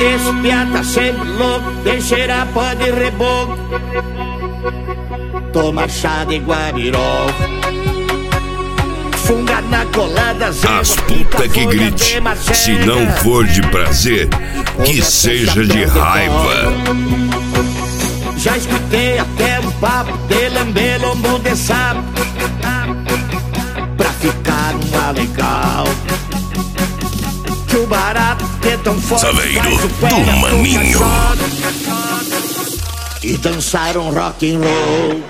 Esse piá tá sempre louco, tem cheira pó de reboco. Toma chá de guabirol, funga na colada, as puta que grite. Se não for de prazer, que seja de raiva. Já escutei até um papo de lamber lombo de sapo, pra ficar uma legal. Que o barato é tão forte, Saveiro do Maninho. E dançaram rock and roll.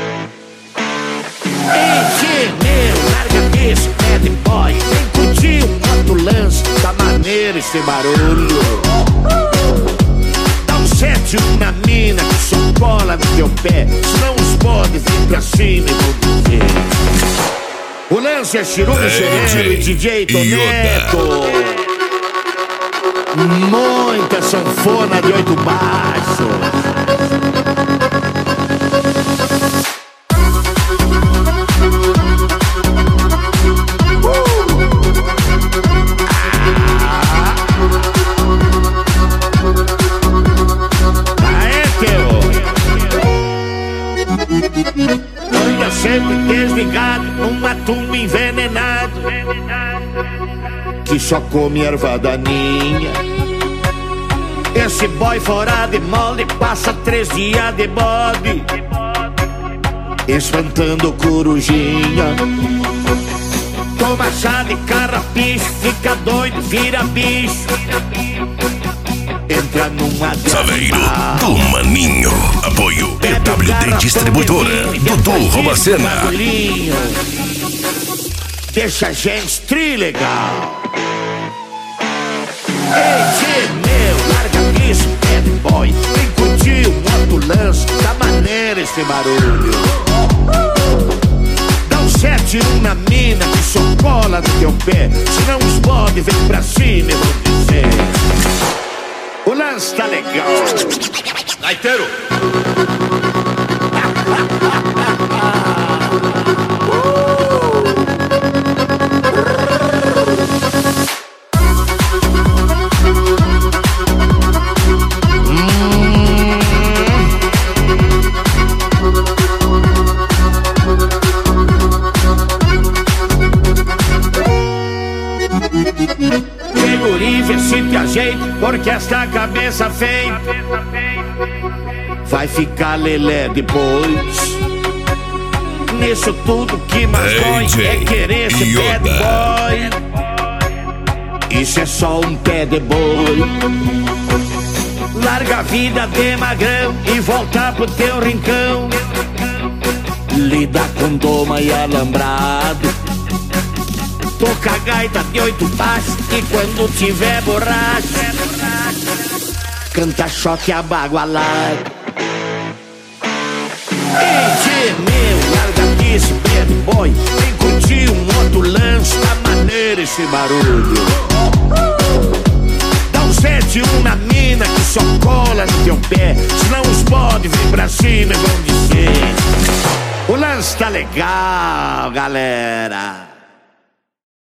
Ei, meu, larga esse bad boy, vem curtir um outro lance, tá maneiro esse barulho. Dá um 7-1 na mina que só cola no teu pé, senão os podes vir pra cima e vão dizer. O lance é Chirume Sereno e DJ Toneto. Muita sanfona de 8 baixos. Anda sempre desligado, uma tumba envenenado, que só come erva daninha. Esse boy fora de molde passa 3 dias de bode, espantando corujinha. Toma chá de carrapicho, fica doido, vira bicho. Entra numa Saveiro do Maninho. Apoio EWD Distribuidora. Dudu Robacena. Deixa a gente trilegal. Ei, meu, larga isso, bad boy, vem curtir um outro lance, tá maneiro esse barulho. Dá um 7-1 na mina que só cola no teu pé, senão os bodes vem pra cima e vão dizer. O lance tá legal. Gaiteiro. Vê se te ajeita, porque esta cabeça feita vai ficar lelé depois. Nisso tudo que mais dói é querer ser bad boy. Isso é só um pé de boi. Larga a vida de magrão e volta pro teu rincão. Lida com doma e alambrado. Toca a gaita de 8 baixos e quando tiver borracha, canta choque abagualado. Ei, meu, larga esse bad boy, vem curtir um outro lance, tá maneiro esse barulho. Dá um 7-1 na mina que só cola no teu pé, senão os podes vir pra cima e vão dizer. O lance tá legal, galera.